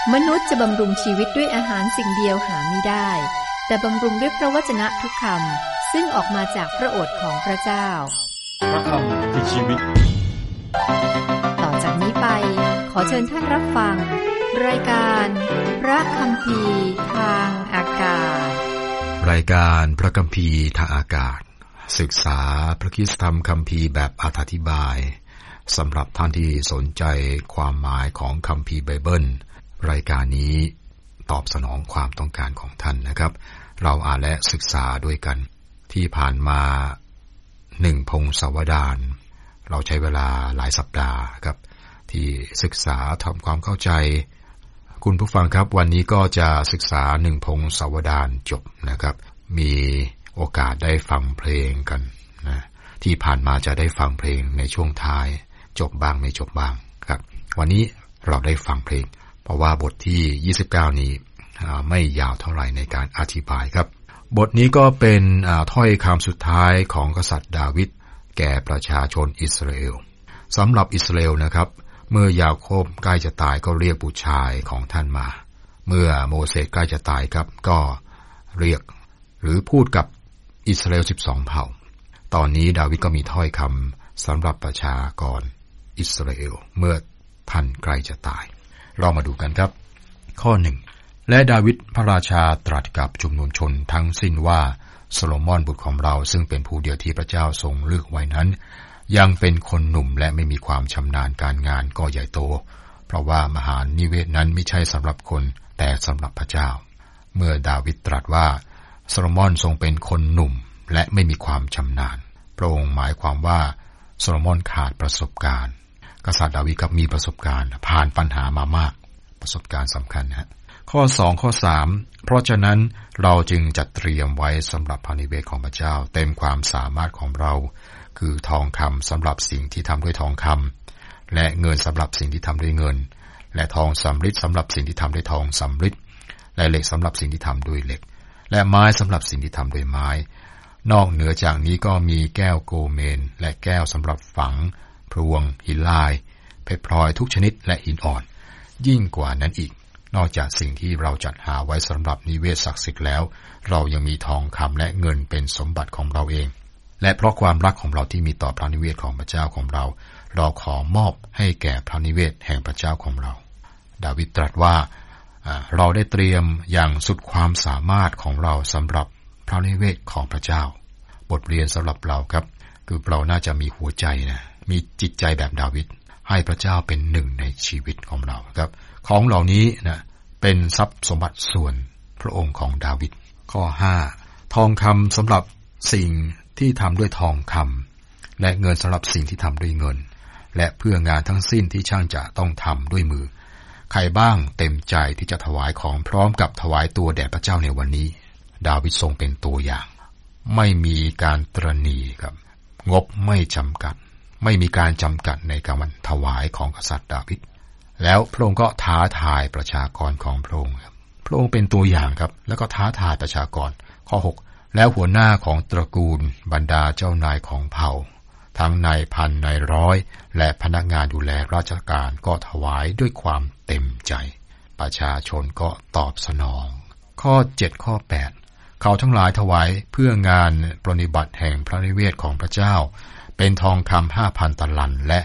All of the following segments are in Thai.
มนุษย์จะบำรุงชีวิตด้วยอาหารสิ่งเดียวหาไม่ได้แต่บำรุงด้วยพระวจนะทุกคำซึ่งออกมาจากพระโอษฐ์ของพระเจ้าพระคำคือชีวิตต่อจากนี้ไปขอเชิญท่านรับฟังรายการพระคัมภีร์ทางอากาศรายการพระคัมภีร์ทางอากาศศึกษาพระคริสตธรรมคัมภีร์แบบอธิบายสำหรับท่านที่สนใจความหมายของคัมภีร์ไบเบิลรายการนี้ตอบสนองความต้องการของท่านนะครับเราอ่านและศึกษาด้วยกันที่ผ่านมา1 พงศาวดารเราใช้เวลาหลายสัปดาห์ครับที่ศึกษาทำความเข้าใจคุณผู้ฟังครับวันนี้ก็จะศึกษา1 พงศาวดารจบนะครับมีโอกาสได้ฟังเพลงกันนะที่ผ่านมาจะได้ฟังเพลงในช่วงท้ายจบบ้างไม่จบบ้างครับวันนี้เราได้ฟังเพลงเพราะว่าบทที่29นี้ไม่ยาวเท่าไหร่ในการอธิบายครับบทนี้ก็เป็นถ้อยคำสุดท้ายของกษัตริย์ดาวิดแก่ประชาชนอิสราเอลสำหรับอิสราเอลนะครับเมื่อยาโคบใกล้จะตายก็เรียกบุตรชายของท่านมาเมื่อโมเสสใกล้จะตายครับก็เรียกหรือพูดกับอิสราเอล12 เผ่าตอนนี้ดาวิดก็มีถ้อยคำสำหรับประชากรอิสราเอลเมื่อท่านใกล้จะตายเรามาดูกันครับข้อ 1และดาวิดพระราชาตรัสกับชุมนุมชนทั้งสิ้นว่าโซโลมอนบุตรของเราซึ่งเป็นผู้เดียวที่พระเจ้าทรงเลือกไว้นั้นยังเป็นคนหนุ่มและไม่มีความชำนาญการงานก็ใหญ่โตเพราะว่ามหานิเวศนั้นไม่ใช่สำหรับคนแต่สำหรับพระเจ้าเมื่อดาวิดตรัสว่าโซโลมอนทรงเป็นคนหนุ่มและไม่มีความชำนาญพระองค์หมายความว่าโซโลมอนขาดประสบการณ์กษัตริย์ดาวิดก็มีประสบการณ์ผ่านปัญหามามากประสบการณ์สำคัญนะข้อ 2 ข้อ 3เพราะฉะนั้นเราจึงจัดเตรียมไว้สำหรับพระนิเวศของพระเจ้าเต็มความสามารถของเราคือทองคำสำหรับสิ่งที่ทำด้วยทองคำและเงินสำหรับสิ่งที่ทำด้วยเงินและทองสำริดสำหรับสิ่งที่ทำด้วยทองสำริดและเหล็กสำหรับสิ่งที่ทำด้วยเหล็กและไม้สำหรับสิ่งที่ทำด้วยไม้นอกเหนือจากนี้ก็มีแก้วโกเมนและแก้วสำหรับฝังพรวงหินลายเพชรพลอยทุกชนิดและหินอ่อนยิ่งกว่านั้นอีกนอกจากสิ่งที่เราจัดหาไว้สำหรับนิเวศศักดิ์สิทธิ์แล้วเรายังมีทองคำและเงินเป็นสมบัติของเราเองและเพราะความรักของเราที่มีต่อพระนิเวศของพระเจ้าของเราเราขอมอบให้แก่พระนิเวศแห่งพระเจ้าของเราดาวิดตรัสว่าเราได้เตรียมอย่างสุดความสามารถของเราสำหรับพระนิเวศของพระเจ้าบทเรียนสำหรับเราครับคือเราน่าจะมีหัวใจนะมีจิตใจแบบดาวิดให้พระเจ้าเป็นหนึ่งในชีวิตของเราครับของเหล่านี้นะเป็นทรัพย์สมบัติส่วนพระองค์ของดาวิดข้อ 5ทองคำสำหรับสิ่งที่ทำด้วยทองคำและเงินสำหรับสิ่งที่ทำด้วยเงินและเพื่องานทั้งสิ้นที่ช่างจะต้องทำด้วยมือใครบ้างเต็มใจที่จะถวายของพร้อมกับถวายตัวแด่พระเจ้าในวันนี้ดาวิดทรงเป็นตัวอย่างไม่มีการตรณีครับงบไม่จำกัดไม่มีการจำกัดในการถวายของกษัตริย์ดาวิดแล้วพระองค์ก็ท้าทายประชากรของพระองค์พระองค์เป็นตัวอย่างครับแล้วก็ท้าทายประชากรข้อ 6แล้วหัวหน้าของตระกูลบรรดาเจ้านายของเผ่าทั้งนายพันนายร้อยและพนักงานดูแลราชการก็ถวายด้วยความเต็มใจประชาชนก็ตอบสนองข้อ 7 ข้อ 8เขาทั้งหลายถวายเพื่องานปรนนิบัติแห่งพระนิเวศของพระเจ้าเป็นทองคำ 5,000 ตะลันและ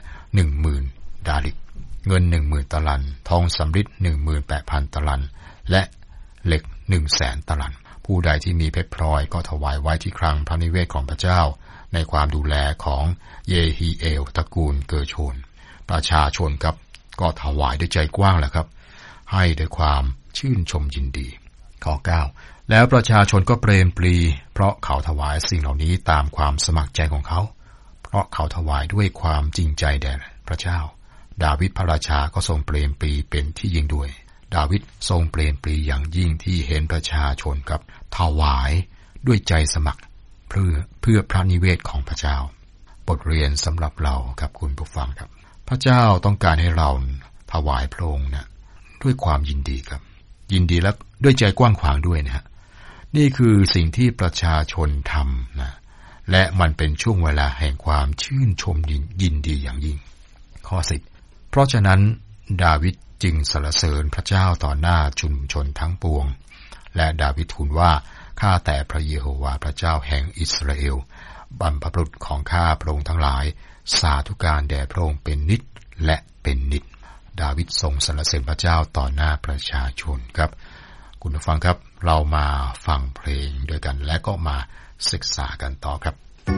10,000 ดาริกเงิน 10,000 ตะลันทองสำริด 18,000 ตะลันและเหล็ก 100,000 ตะลันผู้ใดที่มีเพชรพลอยก็ถวายไว้ที่คลังพระนิเวศของพระเจ้าในความดูแลของเยฮีเอลตระกูลเกอร์โชนประชาชนครับก็ถวายด้วยใจกว้างแหละครับให้ด้วยความชื่นชมยินดีข้อ 9แล้วประชาชนก็เปรมปรีเพราะเขาถวายสิ่งเหล่านี้ตามความสมัครใจของเขาเพราะเขาถวายด้วยความจริงใจแด่พระเจ้าดาวิดพระราชาก็ทรงเปรมปรีเป็นที่ยิ่งด้วยดาวิดทรงเปรมปรีอย่างยิ่งที่เห็นประชาชนกับถวายด้วยใจสมัครเพื่อพระนิเวศของพระเจ้าบทเรียนสำหรับเราครับคุณผู้ฟังครับพระเจ้าต้องการให้เราถวายพระองค์นะด้วยความยินดีครับยินดีและด้วยใจกว้างขวางด้วยนะฮะนี่คือสิ่งที่ประชาชนทำนะและมันเป็นช่วงเวลาแห่งความชื่นชมยินดีอย่างยิ่งข้อ 10เพราะฉะนั้นดาวิดจึงสรรเสริญพระเจ้าต่อหน้าชุมชนทั้งปวงและดาวิดทูลว่าข้าแต่พระเยโฮวาห์พระเจ้าแห่งอิสราเอลบรรพบุรุษของข้าพระองค์ทั้งหลายสาธุการแด่พระองค์เป็นนิจและเป็นนิจดาวิดทรงสรรเสริญพระเจ้าต่อหน้าประชาชนครับคุณผู้ฟังครับเรามาฟังเพลงด้วยกันและก็มาศึกษากันต่อครับ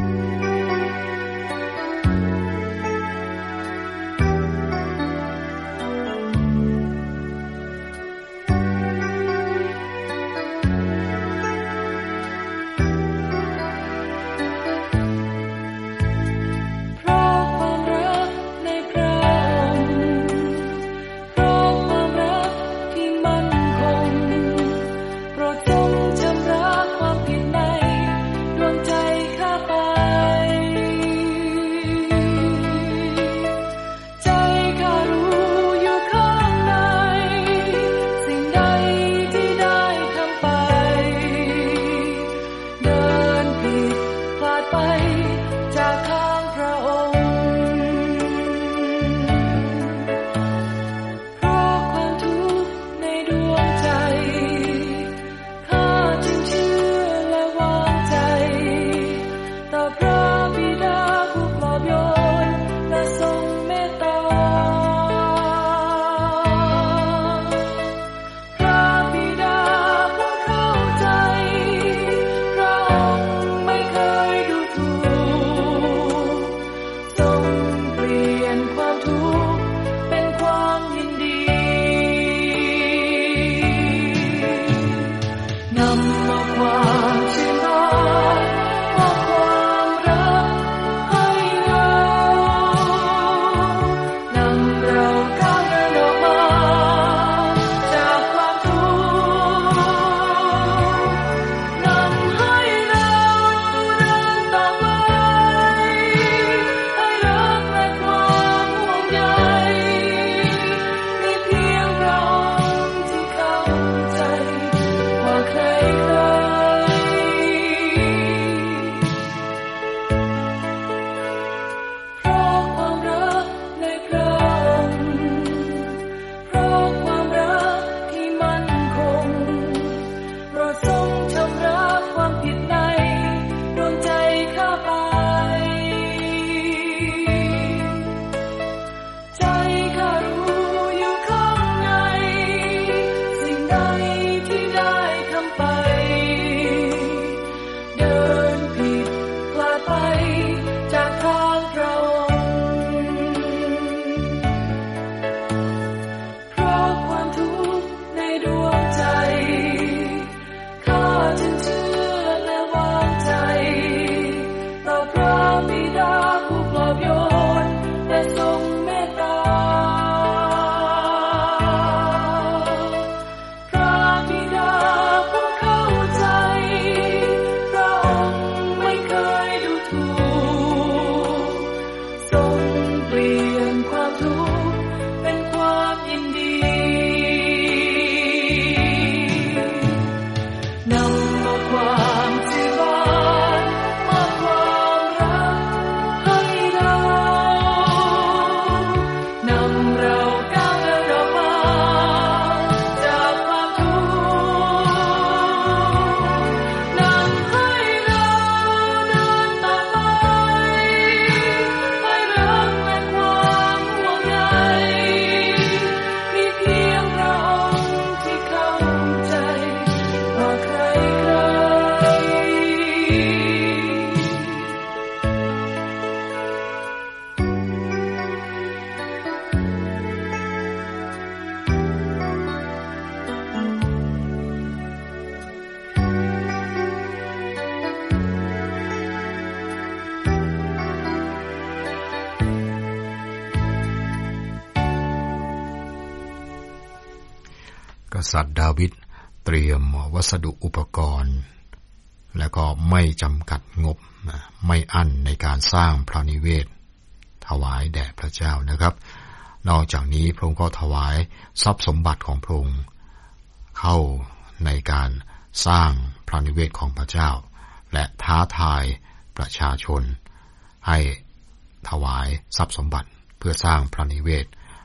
กษัตริย์ดาวิดเตรียมวัสดุอุปกรณ์และก็ไม่จำกัดงบไม่อั้นในการสร้างพระนิเวศถวายแด่พระเจ้านะครับนอกจากนี้พระองค์ก็ถวายทรัพย์สมบัติของพระองค์เข้าในการสร้างพระนิเวศของพระเจ้าและท้าทายประชาชนให้ถวายทรัพย์สมบัติเพื่อสร้างพระนิเวศ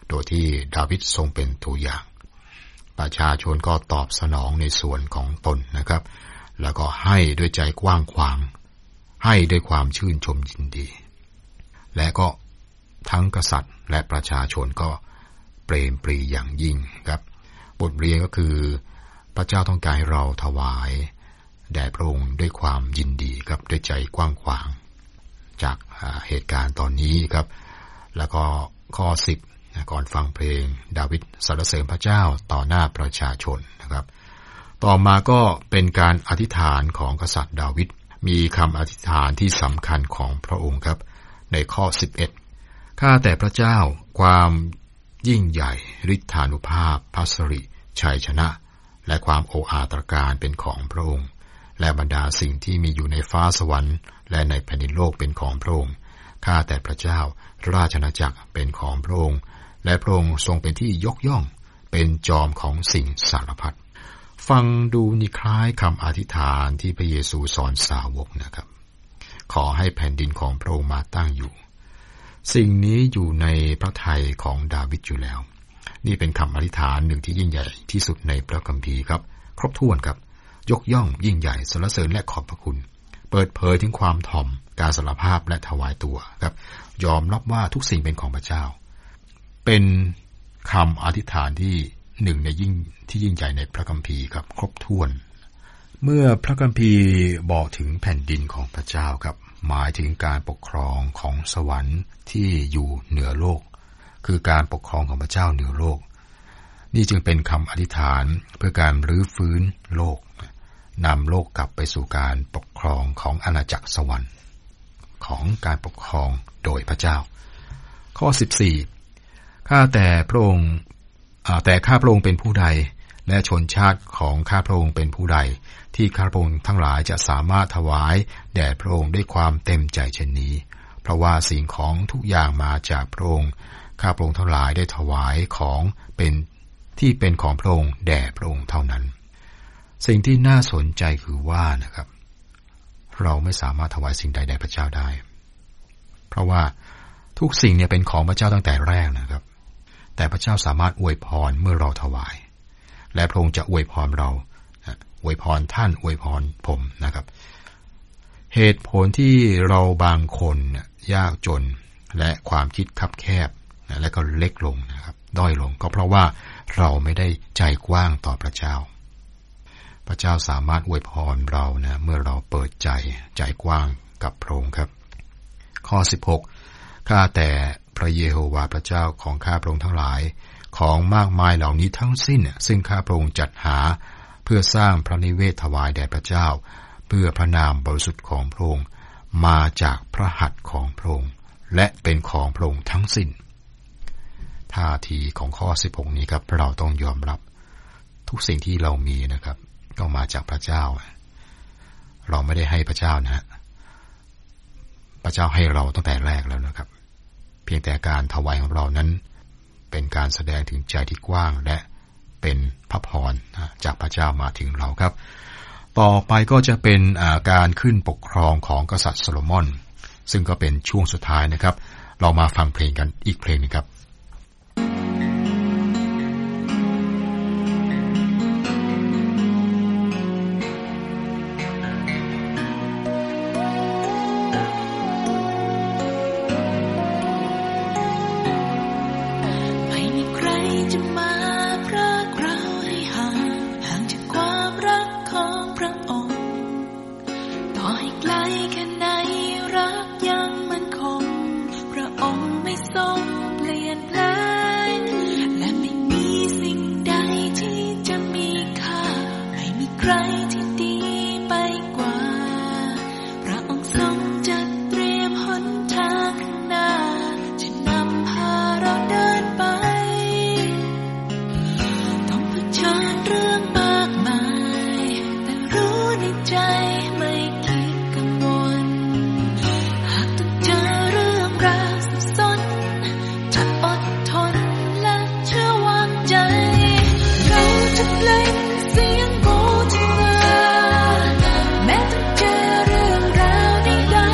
โดยที่ดาวิดทรงเป็นตัวอย่างประชาชนก็ตอบสนองในส่วนของตนนะครับแล้วก็ให้ด้วยใจกว้างขวางให้ด้วยความชื่นชมยินดีและก็ทั้งกษัตริย์และประชาชนก็เปรมปรีอย่างยิ่งครับบทเรียนก็คือพระเจ้าต้องการให้เราถวายแด่พระองค์ด้วยความยินดีครับด้วยใจกว้างขวางจากเหตุการณ์ตอนนี้ครับแล้วก็ข้อ10ก่อนฟังเพลงดาวิดสรรเสริญพระเจ้าต่อหน้าประชาชนนะครับต่อมาก็เป็นการอธิษฐานของกษัตริย์ดาวิดมีคำอธิษฐานที่สำคัญของพระองค์ครับในข้อ11ข้าแต่พระเจ้าความยิ่งใหญ่ฤทธานุภาพพระสิริชัยชนะและความโอ้อาตรการเป็นของพระองค์และบรรดาสิ่งที่มีอยู่ในฟ้าสวรรค์และในแผ่นดินโลกเป็นของพระองค์ข้าแต่พระเจ้าราชอาณาจักรเป็นของพระองค์และพระองค์ทรงเป็นที่ยกย่องเป็นจอมของสิ่งสารพัดฟังดูนี่คล้ายคำอธิษฐานที่พระเยซูสอนสาวกนะครับขอให้แผ่นดินของพระองค์มาตั้งอยู่สิ่งนี้อยู่ในพระทัยของดาวิดอยู่แล้วนี่เป็นคำอธิษฐานหนึ่งที่ยิ่งใหญ่ที่สุดในพระคัมภีร์ครับครบถ้วนครับยกย่องยิ่งใหญ่สรรเสริญและขอบพระคุณเปิดเผยถึงความถ่อมการสารภาพและถวายตัวครับยอมรับว่าทุกสิ่งเป็นของพระเจ้าเป็นคำอธิษฐานที่หนึ่งในที่ยิ่งใหญ่ในพระคัมภีร์ครับครบถ้วนเมื่อพระคัมภีร์บอกถึงแผ่นดินของพระเจ้าครับหมายถึงการปกครองของสวรรค์ที่อยู่เหนือโลกคือการปกครองของพระเจ้าเหนือโลกนี่จึงเป็นคำอธิษฐานเพื่อการรื้อฟื้นโลกนำโลกกลับไปสู่การปกครองของอาณาจักรสวรรค์ของการปกครองโดยพระเจ้าข้อ14ข้าแต่พระองค์แต่ข้าพระองค์เป็นผู้ใดและชนชาติของข้าพระองค์เป็นผู้ใดที่ข้าพระองค์ทั้งหลายจะสามารถถวายแด่พระองค์ด้วยความเต็มใจเช่นนี้เพราะว่าสิ่งของทุกอย่างมาจากพระองค์ข้าพระองค์ทั้งหลายได้ถวายของเป็นที่เป็นของพระองค์แด่พระองค์เท่านั้นสิ่งที่น่าสนใจคือว่านะครับเราไม่สามารถถวายสิ่งใดแด่พระเจ้าได้เพราะว่าทุกสิ่งเนี่ยเป็นของพระเจ้าตั้งแต่แรกนะครับแต่พระเจ้าสามารถอวยพรเมื่อเราถวายและพระองค์จะอวยพรเราอวยพรท่านอวยพรผมนะครับเหตุผลที่เราบางคนยากจนและความคิดคับแคบและก็เล็กลงนะครับด้อยลงก็เพราะว่าเราไม่ได้ใจกว้างต่อพระเจ้าพระเจ้าสามารถอวยพรเรานะเมื่อเราเปิดใจกว้างกับพระองค์ครับข้อ16ข้าแต่พระเยโฮวาห์พระเจ้าของข้าพระองค์ทั้งหลายของมากมายเหล่านี้ทั้งสิ้นซึ่งข้าพระองค์จัดหาเพื่อสร้างพระนิเวศถวายแด่พระเจ้าเพื่อพระนามบริสุทธิ์ของพระองค์มาจากพระหัตถ์ของพระองค์และเป็นของพระองค์ทั้งสิ้นท่าทีของข้อ16นี้ครับเราต้องยอมรับทุกสิ่งที่เรามีนะครับก็มาจากพระเจ้าเราไม่ได้ให้พระเจ้านะพระเจ้าให้เราตั้งแต่แรกแล้วนะครับเพียงแต่การถวายของเรานั้นเป็นการแสดงถึงใจที่กว้างและเป็นพระพรจากพระเจ้ามาถึงเราครับต่อไปก็จะเป็นการขึ้นปกครองของกษัตริย์โซโลมอนซึ่งก็เป็นช่วงสุดท้ายนะครับเรามาฟังเพลงกันอีกเพลงนึงครับ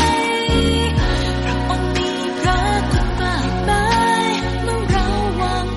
เ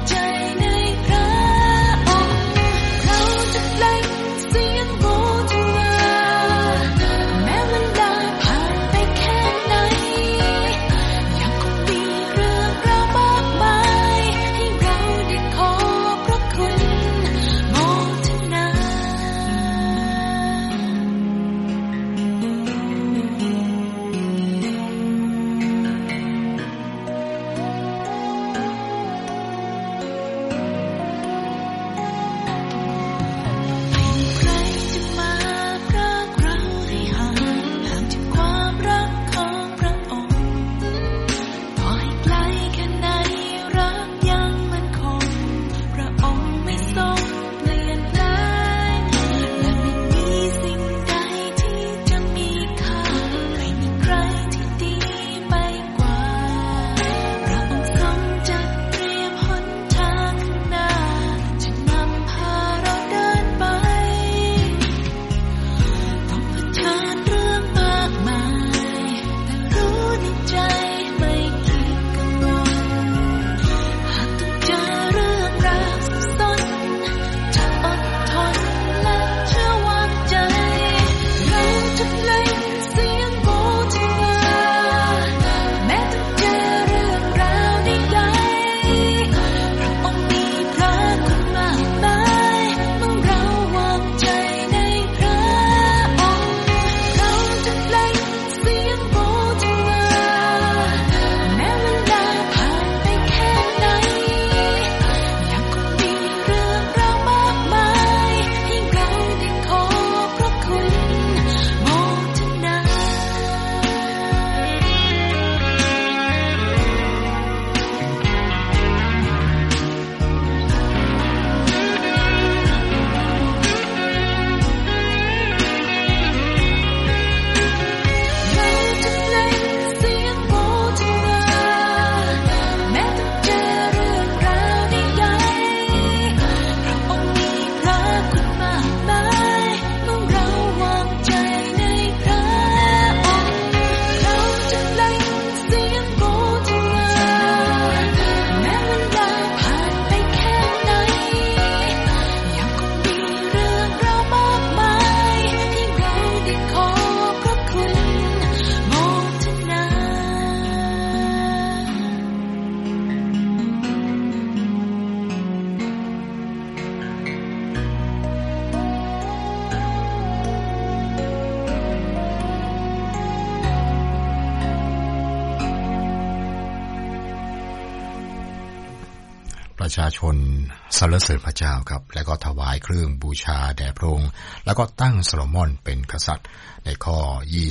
ประชาชนสรรเสริญพระเจ้าครับและก็ถวายเครื่องบูชาแด่พระองค์แล้วก็ตั้งโซโลมอนเป็นกษัตริย์ในข้อ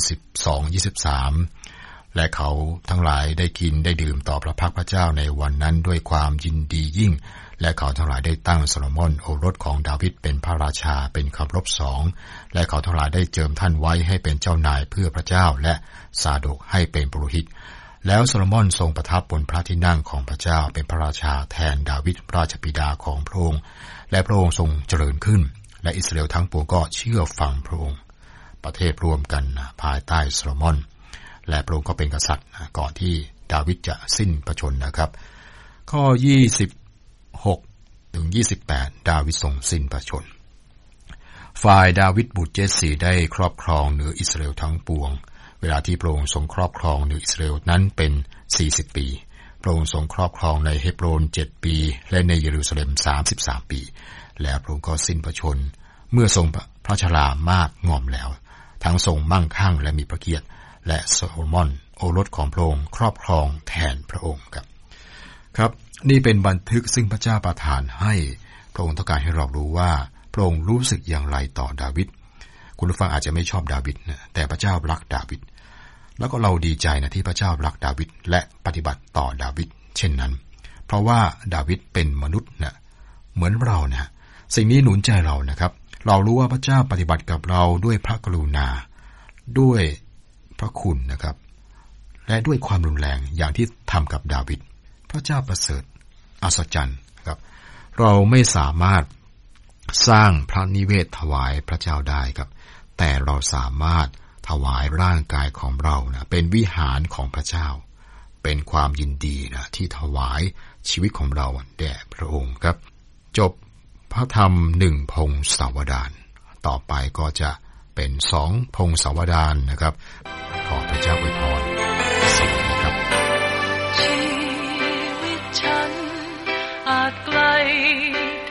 22-23 และเขาทั้งหลายได้กินได้ดื่มต่อพระพักพระเจ้าในวันนั้นด้วยความยินดียิ่งและเขาทั้งหลายได้ตั้งโซโลมอนโอรสของดาวิดเป็นพระราชาเป็นคำรบ2และเขาทั้งหลายได้เจิมท่านไว้ให้เป็นเจ้านายเพื่อพระเจ้าและซาโดกให้เป็นปุโรหิตแล้วโซโลมอนทรงประทับบนพระที่นั่งของพระเจ้าเป็นพระราชาแทนดาวิดราชบิดาของพระองค์และพระองค์ทรงเจริญขึ้นและอิสราเอลทั้งปวงก็เชื่อฟังพระองค์ประเทศรวมกันภายใต้โซโลมอนและพระองค์ก็เป็นกษัตริย์ก่อนที่ดาวิดจะสิ้นพระชนม์นะครับข้อ26-28ดาวิดทรงสิ้นพระชนม์ฝ่ายดาวิดบุตรเจสซีได้ครอบครองเหนืออิสราเอลทั้งปวงเวลาที่พระองค์ทรงครอบครองเหนืออิสราเอลนั้นเป็น40ปีพระองค์ทรงครอบครองในเฮบโรน7ปีและในเยรูซาเล็ม33ปีแล้วพระองค์ก็สิ้นพระชนม์เมื่อทรงพระชรามากงอมแล้วทั้งทรงมั่งคั่งและมีพระเกียรติและโซโลมอนโอรสของพระองค์ครอบครองแทนพระองค์ครับนี่เป็นบันทึกซึ่งพระเจ้าประทานให้พระองค์ต้องการให้เรารู้ว่าพระองค์รู้สึกอย่างไรต่อดาวิดคุณผู้ฟังอาจจะไม่ชอบดาวิดนะแต่พระเจ้ารักดาวิดแล้วก็เราดีใจนะที่พระเจ้ารักดาวิดและปฏิบัติต่อดาวิดเช่นนั้นเพราะว่าดาวิดเป็นมนุษย์นะเหมือนเรานะสิ่งนี้หนุนใจเรานะครับเรารู้ว่าพระเจ้าปฏิบัติกับเราด้วยพระกรุณาด้วยพระคุณนะครับและด้วยความรุนแรงอย่างที่ทำกับดาวิดพระเจ้าประเสริฐอัศจรรย์ครับเราไม่สามารถสร้างพระนิเวศถวายพระเจ้าได้ครับแต่เราสามารถถวายร่างกายของเรานะเป็นวิหารของพระเจ้าเป็นความยินดีนะที่ถวายชีวิตของเราแด่พระองค์ครับจบพระธรรม1พงศาวดารต่อไปก็จะเป็น2พงศาวดารนะครับขอพระเจ้าอวยพรสวัสดีครับชีวิตฉันอาจไกล